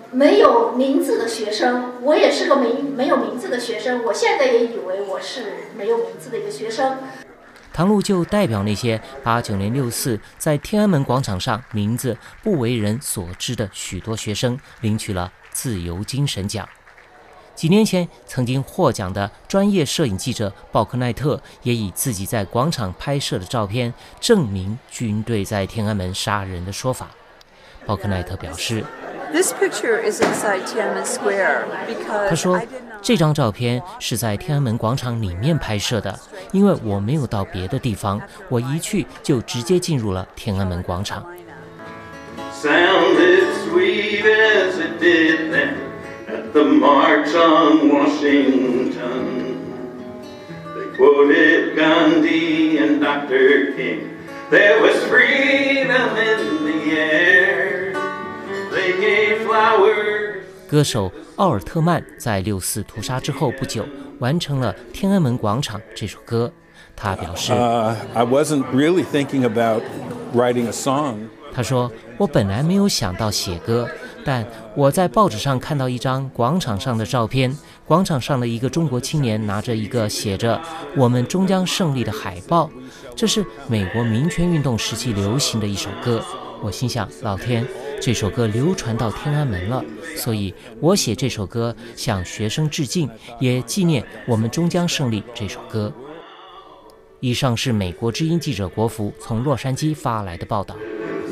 没有名字的学生，我也是个没没有名字的学生，我现在也以为我是没有名字的一个学生。 唐露就代表那些八九年六四在天安门广场上名字不为人所知的许多学生，领取了自由精神奖。几年前曾经获奖的专业摄影记者鲍克奈特也以自己在广场拍摄的照片证明军队在天安门杀人的说法。鲍克奈特表示， This picture is inside Tiananmen Square because 他说，这张照片是在天安门广场里面拍摄的，因为我没有到别的地方，我一去就直接进入了天安门广场。 Sounded sweet as it did then at the March on Washington. They quoted Gandhi and Doctor King. There was freedom in the air. They gave flowers. 歌手奥尔特曼在六四屠杀之后不久完成了《天安门广场》这首歌。他表示、 uh, I wasn't really thinking about writing a song. 他说，我本来没有想到写歌，但我在报纸上看到一张广场上的照片，广场上的一个中国青年拿着一个写着我们终将胜利的海报，这是美国民权运动时期流行的一首歌。我心想，老天，这首歌流传到天安门了，所以我写这首歌向学生致敬，也纪念我们终将胜利这首歌。以上是美国之音记者国福从洛杉矶发来的报道。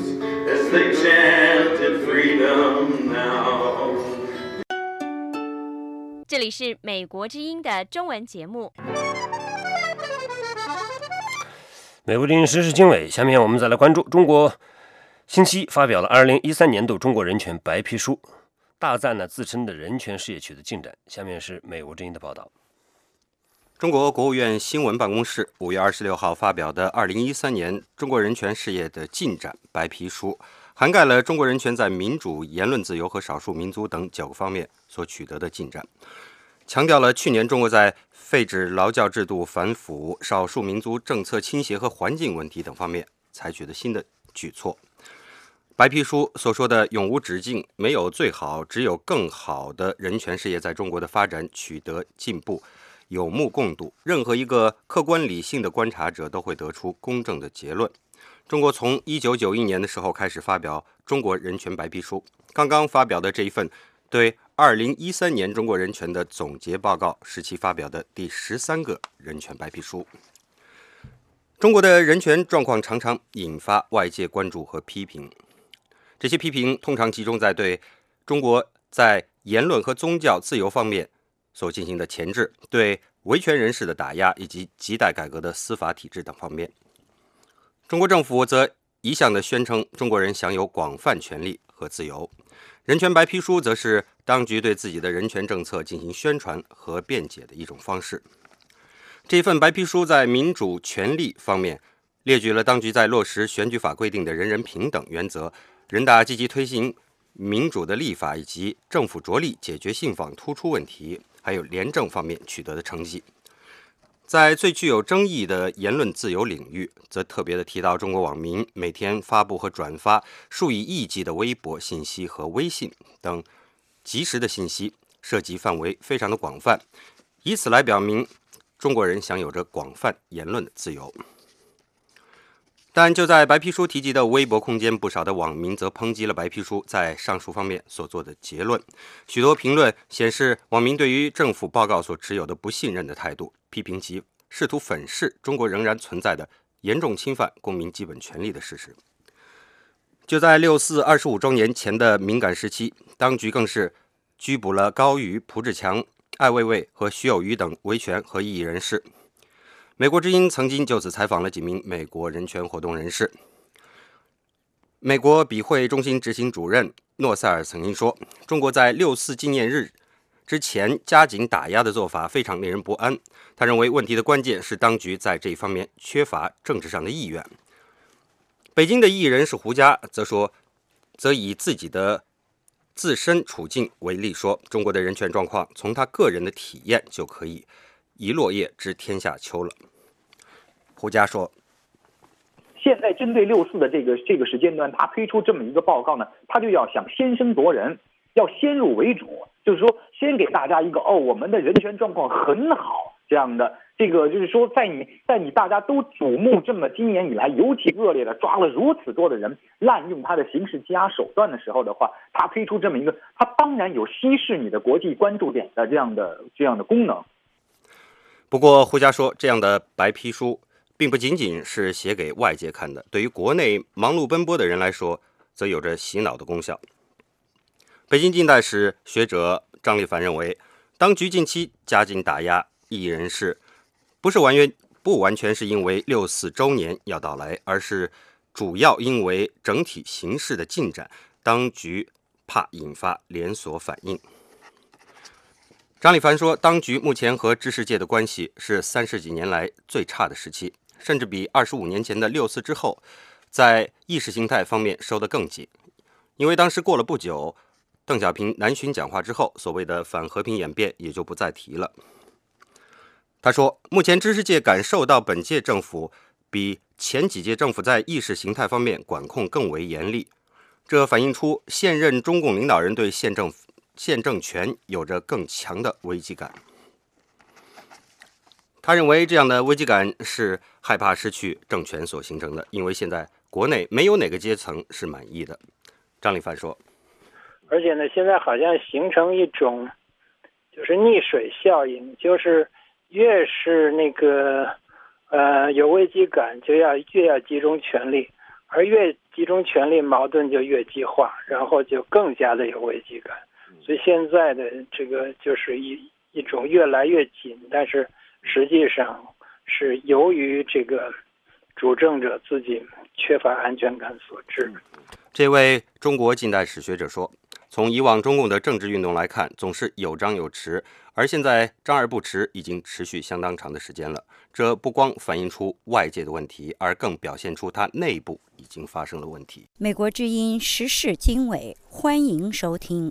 这里是美国之音的中文节目。 美国之音时事经纬，下面我们再来关注中国。星期一发表了二零一三年度中国人权白皮书，大赞呢自身的人权事业取得进展。下面是美国之音的报道。 中国国务院新闻办公室五月二十六号发表的二零一三年中国人权事业的进展白皮书，涵盖了中国人权在民主、言论自由和少数民族等九个方面所取得的进展，强调了去年中国在废止劳教制度、反腐、少数民族政策倾斜和环境问题等方面采取的新的举措。白皮书所说的永无止境、没有最好，只有更好的人权事业在中国的发展取得进步，有目共睹，任何一个客观理性的观察者都会得出公正的结论。中国从一九九一年的时候开始发表中国人权白皮书，刚刚发表的这一份对二零一三年中国人权的总结报告是其发表的第十三个人权白皮书。中国的人权状况常常引发外界关注和批评，这些批评通常集中在对中国在言论和宗教自由方面所进行的钳制，对维权人士的打压，以及亟待改革的司法体制等方面。中国政府则一向地宣称中国人享有广泛权利和自由，人权白皮书则是当局对自己的人权政策进行宣传和辩解的一种方式。这份白皮书在民主权利方面列举了当局在落实选举法规定的人人平等原则，人大积极推行民主的立法，以及政府着力解决信访突出问题，还有廉政方面取得的成绩。在最具有争议的言论自由领域，则特别的提到中国网民每天发布和转发数以亿计的微博信息和微信等即时的信息，涉及范围非常的广泛，以此来表明中国人享有着广泛言论的自由。但就在白皮书提及的微博空间，不少的网民则抨击了白皮书在上述方面所做的结论。许多评论显示，网民对于政府报告所持有的不信任的态度，批评其试图粉饰中国仍然存在的严重侵犯公民基本权利的事实。就在六四二十五周年前的敏感时期，当局更是拘捕了高瑜、蒲志强、艾未未和徐有余等维权和异议人士。美国之音曾经就此采访了几名美国人权活动人士。美国比会中心执行主任诺塞尔曾经说，中国在六四纪念日之前加紧打压的做法非常令人不安。他认为问题的关键是当局在这一方面缺乏政治上的意愿。北京的异议人士胡佳则说，则以自己的自身处境为例说，中国的人权状况从他个人的体验就可以一落叶知天下秋了。胡佳说， 现在针对六四的这个这个时间段，他推出这么一个报告呢，他就要想先声夺人， 要先入为主，就是说先给大家一个哦，我们的人权状况很好这样的。这个就是说，在你在你大家都瞩目这么今年以来尤其恶劣的抓了如此多的人，滥用他的刑事羁押手段的时候的话，他推出这么一个，他当然有稀释你的国际关注点的这样的这样的功能。 不过胡佳说，这样的白皮书并不仅仅是写给外界看的，对于国内忙碌奔波的人来说，则有着洗脑的功效。北京近代史学者张立凡认为，当局近期加紧打压异议人士，不是完全不完全是因为六四周年要到来，而是主要因为整体形势的进展，当局怕引发连锁反应。张立凡说，当局目前和知识界的关系是三十几年来最差的时期，甚至比二十五年前的六四之后，在意识形态方面收得更紧。因为当时过了不久，邓小平南巡讲话之后，所谓的反和平演变也就不再提了。他说，目前知识界感受到本届政府比前几届政府在意识形态方面管控更为严厉，这反映出现任中共领导人对现政现政权有着更强的危机感。他认为这样的危机感是害怕失去政权所形成的，因为现在国内没有哪个阶层是满意的。张立凡说， 而且呢，现在好像形成一种就是逆水效应，就是越是那个呃有危机感，就要越要集中权力，而越集中权力，矛盾就越激化，然后就更加的有危机感。所以现在的这个就是一一种越来越紧，但是实际上是由于这个主政者自己缺乏安全感所致。 这位中国近代史学者说，从以往中共的政治运动来看，总是有张有弛，而现在张而不弛已经持续相当长的时间了。这不光反映出外界的问题，而更表现出它内部已经发生了问题。 美国之音时事经纬，欢迎收听。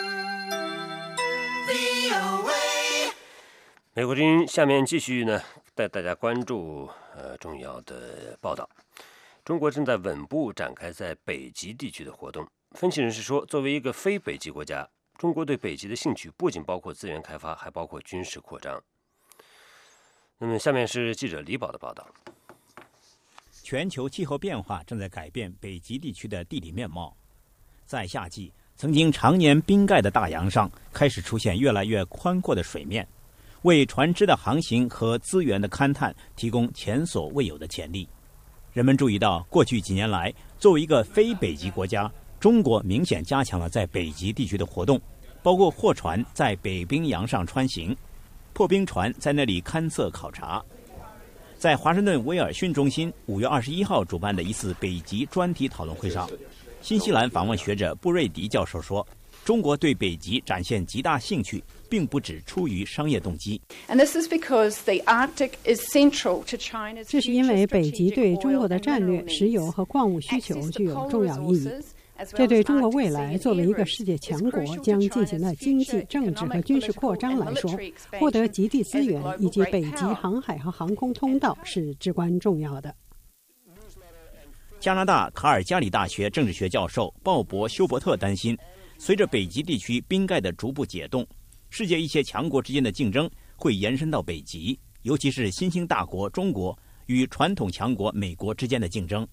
美国之音下面继续呢，带大家关注呃重要的报道。中国正在稳步展开在北极地区的活动。分析人士说，作为一个非北极国家，中国对北极的兴趣不仅包括资源开发，还包括军事扩张。那么，下面是记者李宝的报道。 全球气候变化正在改变北极地区的地理面貌。在夏季，曾经常年冰盖的大洋上开始出现越来越宽阔的水面，为船只的航行和资源的勘探提供前所未有的潜力。人们注意到，过去几年来，作为一个非北极国家，中国明显加强了在北极地区的活动，包括货船在北冰洋上穿行，破冰船在那里勘测考察。在华盛顿威尔逊中心五月二十一号主办的一次北极专题讨论会上，新西兰访问学者布瑞迪教授说，中国对北极展现极大兴趣，并不只出于商业动机。 这是因为北极对中国的战略、石油和矿物需求具有重要意义。这对中国未来作为一个世界强国将进行的经济、政治和军事扩张来说，获得极地资源以及北极航海和航空通道是至关重要的。 加拿大卡尔加里大学政治学教授鲍勃·休伯特担心，随着北极地区冰盖的逐步解冻，世界一些强国之间的竞争会延伸到北极，尤其是新兴大国中国与传统强国美国之间的竞争。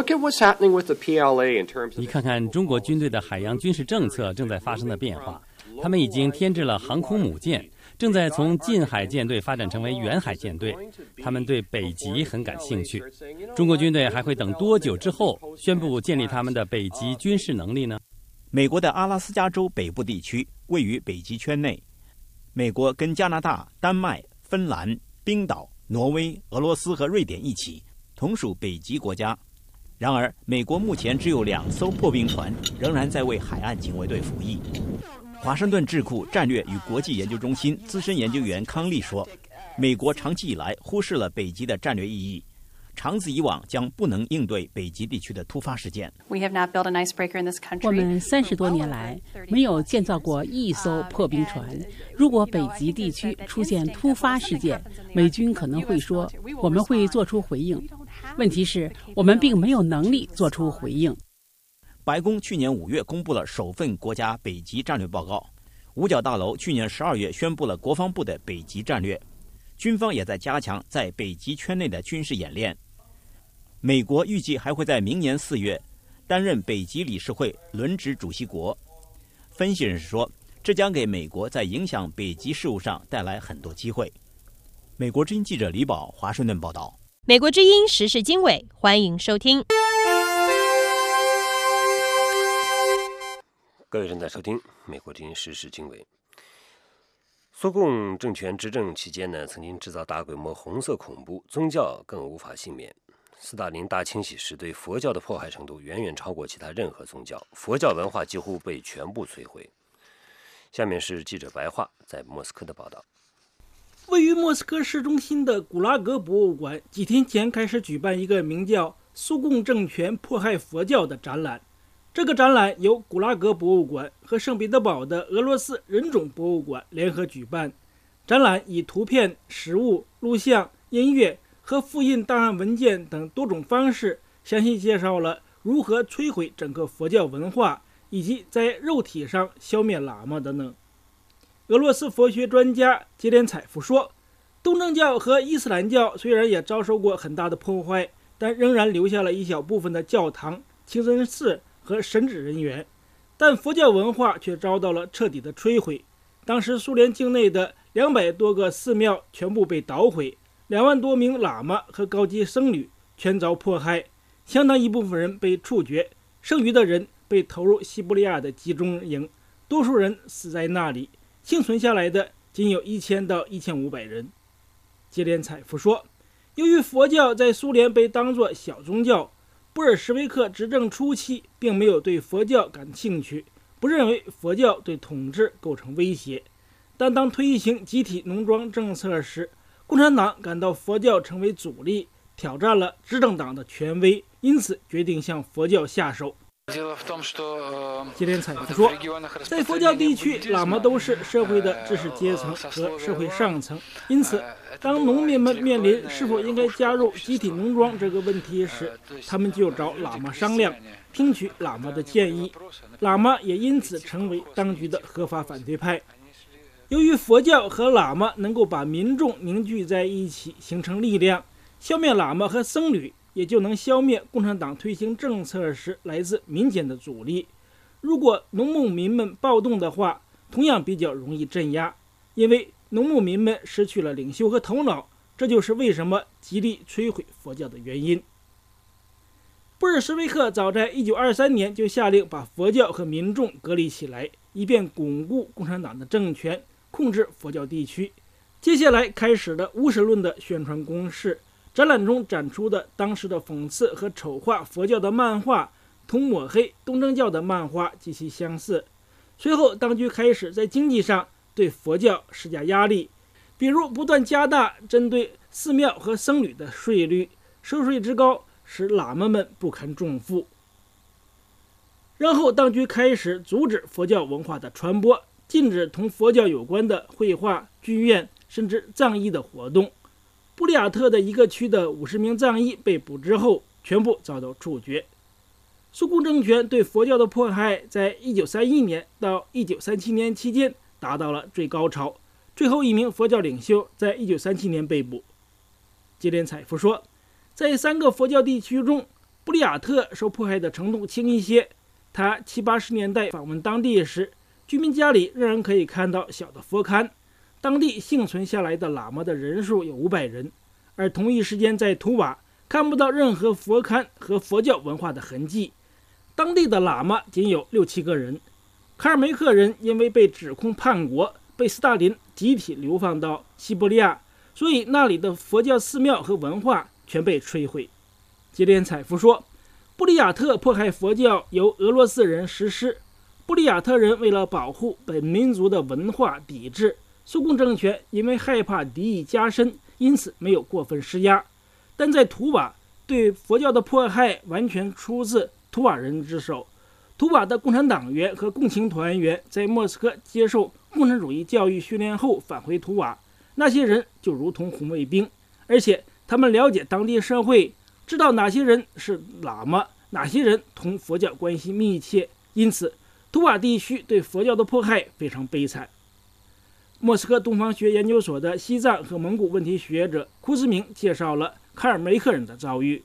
你看看中国军队的海洋军事政策正在发生的变化，他们已经添置了航空母舰，正在从近海舰队发展成为远海舰队。他们对北极很感兴趣。中国军队还会等多久之后宣布建立他们的北极军事能力呢？ 美国的阿拉斯加州北部地区位于北极圈内，美国跟加拿大、丹麦、芬兰、冰岛、挪威、俄罗斯和瑞典一起同属北极国家。然而，美国目前只有两艘破冰船仍然在为海岸警卫队服役。华盛顿智库战略与国际研究中心资深研究员康利说，美国长期以来忽视了北极的战略意义，长此以往将不能应对北极地区的突发事件。 我们三十多年来没有建造过一艘破冰船。如果北极地区出现突发事件，美军可能会说我们会做出回应。问题是，我们并没有能力做出回应。 白宫去年五月公布了首份国家北极战略报告，五角大楼去年十二月宣布了国防部的北极战略，军方也在加强在北极圈内的军事演练。美国预计还会在明年四月担任北极理事会轮值主席国。分析人士说，这将给美国在影响北极事务上带来很多机会。美国之音记者李宝华盛顿报道。 美国之音时事经纬，欢迎收听。 各位正在收听美国之音时事经纬。苏共政权执政期间呢，曾经制造大规模红色恐怖，宗教更无法幸免。斯大林大清洗时对佛教的迫害程度远远超过其他任何宗教，佛教文化几乎被全部摧毁。下面是记者白桦在莫斯科的报道。 位于莫斯科市中心的古拉格博物馆几天前开始举办一个名叫“苏共政权迫害佛教”的展览。这个展览由古拉格博物馆和圣彼得堡的俄罗斯人种博物馆联合举办。展览以图片、实物、录像、音乐和复印档案文件等多种方式，详细介绍了如何摧毁整个佛教文化，以及在肉体上消灭喇嘛等等。俄罗斯佛学专家杰连采夫说，东正教和伊斯兰教虽然也遭受过很大的破坏，但仍然留下了一小部分的教堂、清真寺和神职人员，但佛教文化却遭到了彻底的摧毁。当时苏联境内的两百多个寺庙全部被捣毁，两万多名喇嘛和高级僧侣全遭迫害，相当一部分人被处决，剩余的人被投入西伯利亚的集中营，多数人死在那里，幸存下来的仅有一千到一千五百人。杰连采夫说，由于佛教在苏联被当作小宗教，布尔什维克执政初期并没有对佛教感兴趣，不认为佛教对统治构成威胁。但当推行集体农庄政策时，共产党感到佛教成为阻力，挑战了执政党的权威，因此决定向佛教下手。杰连采夫说，在佛教地区，喇嘛都是社会的知识阶层和社会上层，因此当农民们面临是否应该加入集体农庄这个问题时，他们就找喇嘛商量，听取喇嘛的建议。喇嘛也因此成为当局的合法反对派。由于佛教和喇嘛能够把民众凝聚在一起，形成力量，消灭喇嘛和僧侣，也就能消灭共产党推行政策时来自民间的阻力。如果农牧民们暴动的话，同样比较容易镇压，因为农牧民们失去了领袖和头脑，这就是为什么极力摧毁佛教的原因。布尔什维克早在一九二三年就下令把佛教和民众隔离起来，以便巩固共产党的政权，控制佛教地区。接下来开始了无神论的宣传攻势。展览中展出的当时的讽刺和丑化佛教的漫画，同抹黑东正教的漫画极其相似。随后当局开始在经济上对佛教施加压力，比如不断加大针对寺庙和僧侣的税率，收税之高使喇嘛们不堪重负。然后当局开始阻止佛教文化的传播，禁止同佛教有关的绘画、剧院甚至藏医的活动。布里亚特的一个区的五十名藏医被捕之后，全部遭到处决。苏共政权对佛教的迫害在一九三一年到一九三七年期间达到了最高潮，最后一名佛教领袖在一九三七年被捕。杰连采夫说，在三个佛教地区中，布里亚特受迫害的程度轻一些。他七八十年代访问当地时，居民家里仍然可以看到小的佛龛。当地幸存下来的喇嘛的人数有五百人，而同一时间在图瓦看不到任何佛龛和佛教文化的痕迹，当地的喇嘛仅有六七个人。卡尔梅克人因为被指控叛国，被斯大林集体流放到西伯利亚，所以那里的佛教寺庙和文化全被摧毁。杰连采夫说，布里亚特迫害佛教由俄罗斯人实施，布里亚特人为了保护本民族的文化抵制，苏共政权因为害怕敌意加深，因此没有过分施压。但在图瓦，对佛教的迫害完全出自图瓦人之手。图瓦的共产党员和共青团员在莫斯科接受共产主义教育训练后返回图瓦，那些人就如同红卫兵，而且他们了解当地社会，知道哪些人是喇嘛， 哪些人同佛教关系密切，因此图瓦地区对佛教的迫害非常悲惨。莫斯科东方学研究所的西藏和蒙古问题学者库兹明介绍了卡尔梅克人的遭遇。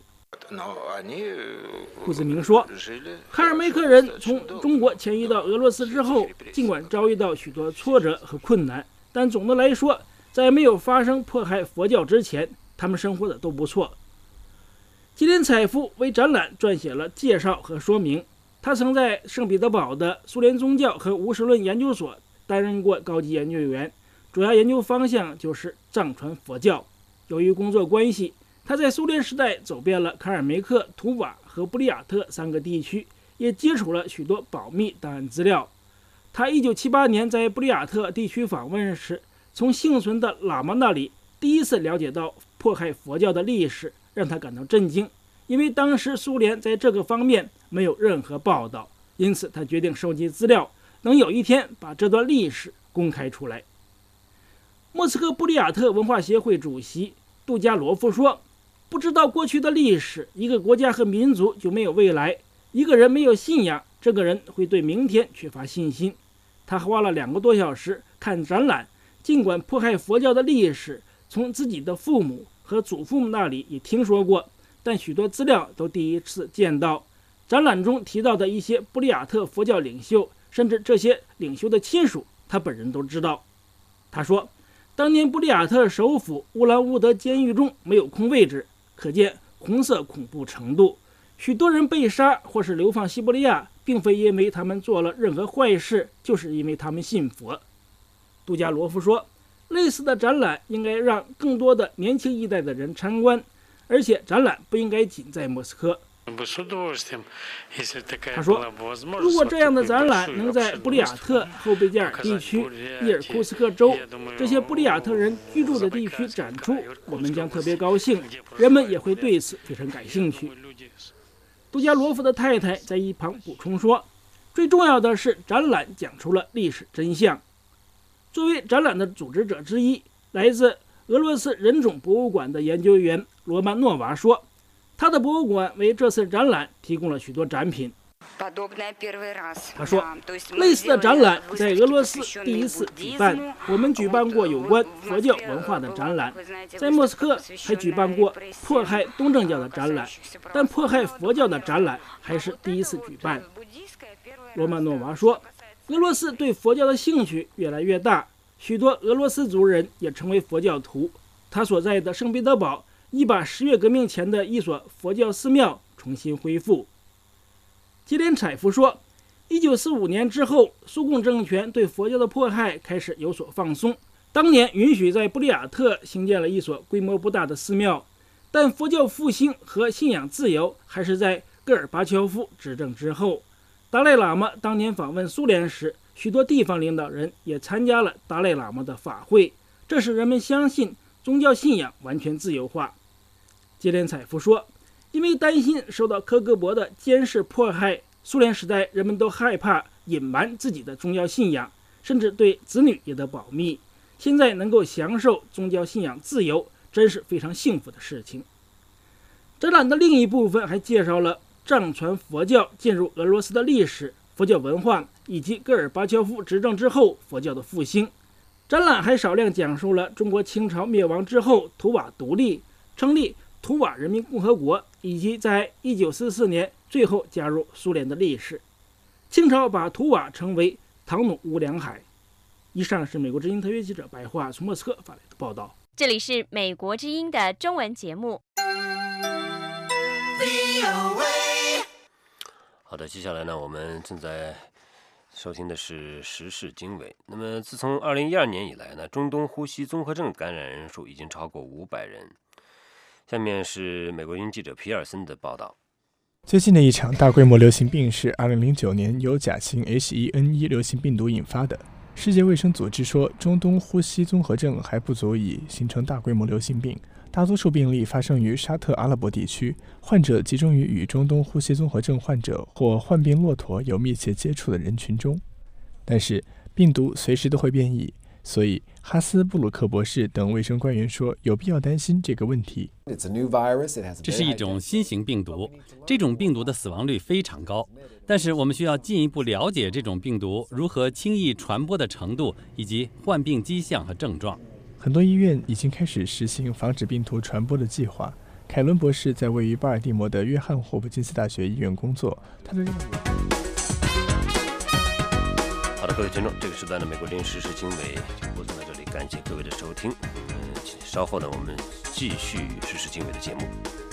库兹明说，卡尔梅克人从中国迁移到俄罗斯之后，尽管遭遇到许多挫折和困难，但总的来说，在没有发生迫害佛教之前，他们生活的都不错。吉林采夫为展览撰写了介绍和说明。他曾在圣彼得堡的苏联宗教和无神论研究所担任过高级研究员，主要研究方向就是藏传佛教。由于工作关系，他在苏联时代走遍了卡尔梅克、图瓦和布里亚特三个地区，也接触了许多保密档案资料。他一九七八年在布里亚特地区访问时，从幸存的喇嘛那里第一次了解到迫害佛教的历史，让他感到震惊，因为当时苏联在这个方面没有任何报道，因此他决定收集资料，能有一天把这段历史公开出来。莫斯科布里亚特文化协会主席杜加罗夫说，不知道过去的历史，一个国家和民族就没有未来。一个人没有信仰，这个人会对明天缺乏信心。他花了两个多小时看展览，尽管迫害佛教的历史从自己的父母和祖父母那里也听说过，但许多资料都第一次见到。展览中提到的一些布里亚特佛教领袖，甚至这些领袖的亲属，他本人都知道。他说，当年布里亚特首府乌兰乌德监狱中没有空位置，可见红色恐怖程度。许多人被杀或是流放西伯利亚，并非因为他们做了任何坏事，就是因为他们信佛。杜加罗夫说，类似的展览应该让更多的年轻一代的人参观，而且展览不应该仅在莫斯科。他说，如果这样的展览能在布里亚特、后贝加尔地区、伊尔库斯克州这些布里亚特人居住的地区展出，我们将特别高兴，人们也会对此非常感兴趣。杜加罗夫的太太在一旁补充说，最重要的是展览讲出了历史真相。作为展览的组织者之一，来自俄罗斯人种博物馆的研究员罗曼诺娃说，他的博物馆为这次展览提供了许多展品。他说，类似的展览在俄罗斯第一次举办，我们举办过有关佛教文化的展览，在莫斯科还举办过迫害东正教的展览，但迫害佛教的展览还是第一次举办。罗曼诺娃说，俄罗斯对佛教的兴趣越来越大，许多俄罗斯族人也成为佛教徒。他所在的圣彼得堡已把十月革命前的一所佛教寺庙重新恢复。吉连采夫说，一九四五年之后，苏共政权对佛教的迫害开始有所放松。当年允许在布里亚特兴建了一所规模不大的寺庙，但佛教复兴和信仰自由还是在戈尔巴乔夫执政之后。达赖喇嘛当年访问苏联时，许多地方领导人也参加了达赖喇嘛的法会，这使人们相信宗教信仰完全自由化。杰连采夫说，因为担心受到科格勃的监视迫害，苏联时代人们都害怕隐瞒自己的宗教信仰，甚至对子女也得保密。现在能够享受宗教信仰自由，真是非常幸福的事情。展览的另一部分还介绍了藏传佛教进入俄罗斯的历史、佛教文化，以及戈尔巴乔夫执政之后佛教的复兴。展览还少量讲述了中国清朝灭亡之后图瓦独立、成立图瓦人民共和国，以及在一九四四年最后加入苏联的历史。清朝把图瓦称为唐努乌梁海。以上是美国之音特约记者白桦从莫斯科发来的报道。 这里是美国之音的中文节目。 好的，接下来呢，我们正在收听的是时事经纬。那么，自从二零一二年以来呢，中东呼吸综合症感染人数已经超过五百人。下面是美国之音记者皮尔森的报道。 最近的一场大规模流行病是二零零九年由甲型 H one N one 流行病毒引发的。世界卫生组织说，中东呼吸综合症还不足以形成大规模流行病。大多数病例发生于沙特阿拉伯地区，患者集中于与中东呼吸综合症患者或患病骆驼有密切接触的人群中。但是，病毒随时都会变异， 所以哈斯布鲁克博士等卫生官员说，有必要担心这个问题。 这是一种新型病毒，这种病毒的死亡率非常高，但是我们需要进一步了解这种病毒如何轻易传播的程度，以及患病迹象和症状。 很多医院已经开始实行防止病毒传播的计划。凯伦博士在位于巴尔的摩的约翰霍普金斯大学医院工作，他的认为。 好的，各位听众，这个时段的美国之音时事经纬就播送到这里，感谢各位的收听。嗯，稍后呢，我们继续时事经纬的节目。